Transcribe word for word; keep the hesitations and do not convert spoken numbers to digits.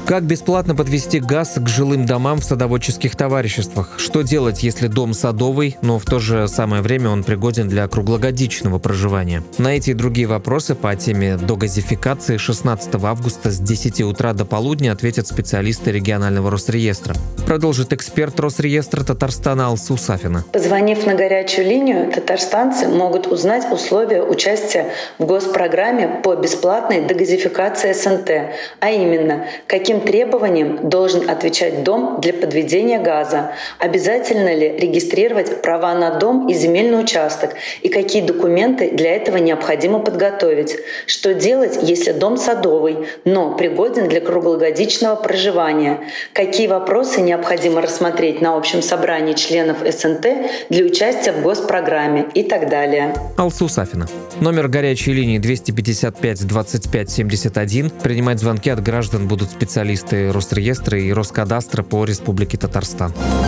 Как бесплатно подвести газ к жилым домам в садоводческих товариществах? Что делать, если дом садовый, но в то же самое время он пригоден для круглогодичного проживания? На эти и другие вопросы по теме догазификации шестнадцатого августа с десяти утра до полудня ответят специалисты регионального Росреестра. Продолжит эксперт Росреестра Татарстана Алсу Сафина. Позвонив на горячую линию, татарстанцы могут узнать условия участия в госпрограмме по бесплатной догазификации эс эн тэ, а именно, каким требованиям должен отвечать дом для подведения газа, обязательно ли регистрировать права на дом и земельный участок и какие документы для этого необходимо подготовить, что делать, если дом садовый, но пригоден для круглогодичного проживания, какие вопросы необходимо рассмотреть на общем собрании членов эс эн тэ для участия в госпрограмме и так далее. Алсу Сафина. Номер горячей линии двести пятьдесят пять двадцать пять семьдесят один. Принимать звонки от граждан будут специалисты Росреестра и Роскадастра по Республике Татарстан.